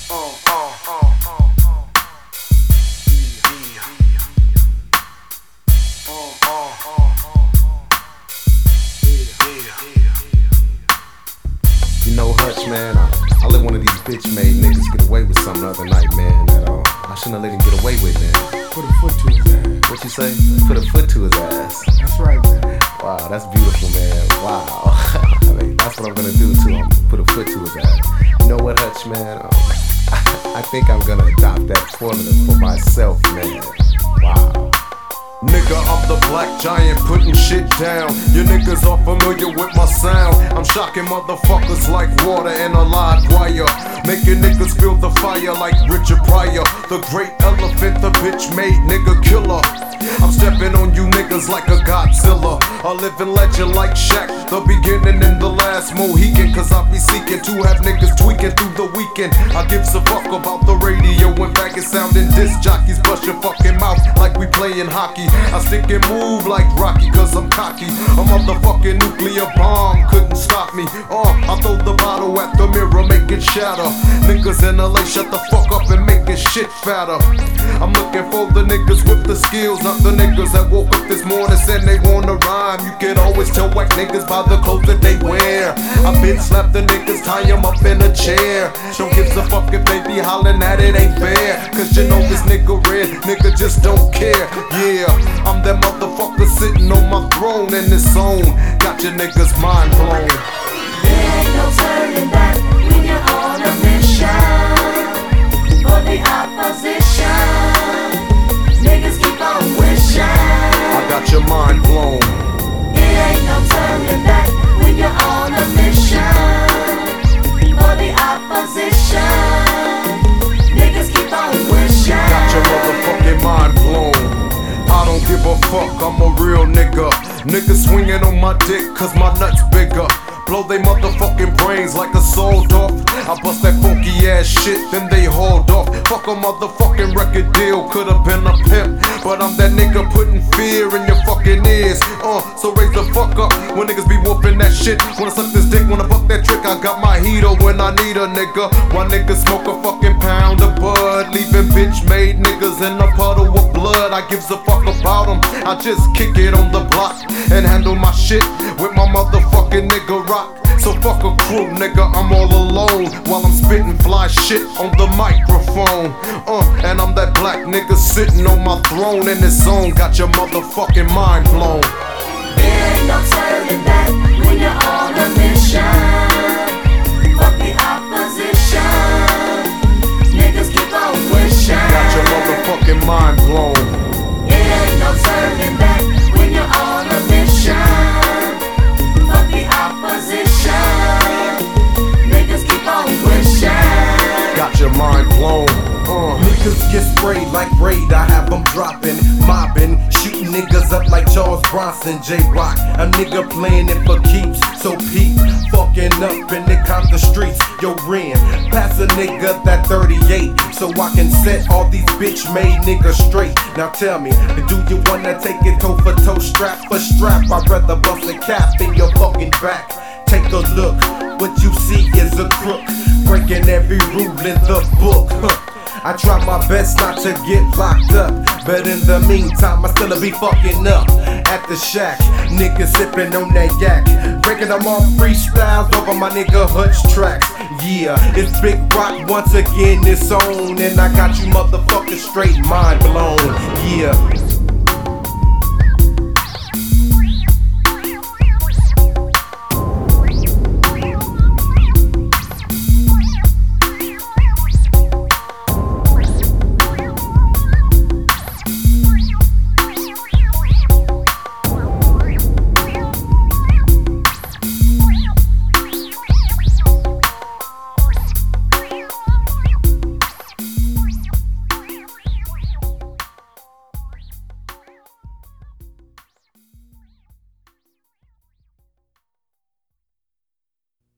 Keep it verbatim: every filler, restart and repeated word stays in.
You know, Hutch, man, I, I let one of these bitch-made niggas get away with something the other night, man, that uh, I shouldn't have let him get away with, man. Put a foot to his ass. What you say? Put a foot to his ass. That's right, man. Wow, that's beautiful, man. Wow. I mean, that's what I'm gonna do to him. Put a foot to his ass. You know what, Hutch, man? Um, I think I'm gonna adopt that formula for myself, man. Wow. Nigga, I'm the black giant putting shit down. You niggas are familiar with my sound. I'm shocking motherfuckers like water in a live wire, making niggas feel the fire like Richard Pryor. The great elephant, the bitch made nigga killer. I'm stepping on you niggas like a Godzilla, a living legend like Shaq, the beginning and the last Mohican. Cause I be seeking to have niggas tweaking through the weekend. I gives a fuck about the radio when back is sounding disc jockeys. Bust your fucking mouth like we playing hockey. I stick and move like Rocky cause I'm cocky. A motherfucking nuclear bomb couldn't stop me. Uh, I throw the bottle at the mirror, make it shatter. Niggas in L A, shut the fuck up and make it shit fatter. I'm looking for the niggas with the skills, not the niggas that woke up this morning saying they wanna rhyme. You can always tell white niggas by the clothes that they wear. I bitch slap the niggas, tie them up in a chair. Don't give a fuck if they be hollering that it ain't fair. Cause you know this nigga red, nigga just don't care. Yeah, I'm that motherfucker sitting on my throne in this zone. Got your niggas mind blown. There ain't no turning back when you're on a mission for the opposition. Niggas keep on wishing. I got your mind blown. It ain't no turning back when you're on a mission for the opposition. Niggas keep on wishing. Got your motherfucking mind blown. I don't give a fuck, I'm a real nigga. Niggas swinging on my dick cause my nuts bigger. Blow they motherfucking brains like a sold off. I bust that funky ass shit, then they hauled off. Fuck a motherfucking record deal, could've been a pimp, but I'm that nigga putting fear in your fucking ears. Uh, so raise the fuck up when niggas be whooping that shit. Wanna suck this dick, wanna buck that trick. I got my heater when I need a nigga. Why niggas smoke a fucking pound of bud, leaving bitch made niggas in a puddle of blood. I gives a fuck about them. I just kick it on the block and handle my shit with my motherfucking nigga rock. So fuck a crew, nigga, I'm all alone while I'm spitting fly shit on the microphone. Uh, and I'm that black nigga sitting on my throne in this zone. Got your motherfucking mind blown. There ain't no turning back when you're on a mission. Fuck the opposition. Niggas keep on wishing. Got your motherfucking mind blown. It ain't no turning back when you're on a mission. Fuck the opposition. Niggas keep on wishing. Got your mind blown. Uh. Niggas get sprayed like raid, I have them dropping, mobbing, shooting niggas up like Charles Bronson, J-Rock. A nigga playing it for keeps, so peep, fucking up in the Compton streets. Yo, Ren, pass a nigga that thirty-eight, so I can set all these bitch-made niggas straight. Now tell me, do you wanna take it toe for toe, strap for strap? I'd rather bust a cap in your fucking back. Take a look, what you see is a crook, breaking every rule in the book. Huh. I try my best not to get locked up, but in the meantime I still be fucking up at the shack. Niggas sipping on that yak, breaking them off freestyles over my nigga Hutch tracks. Yeah, it's Big Rock once again, it's on, and I got you motherfuckers straight mind blown. Yeah.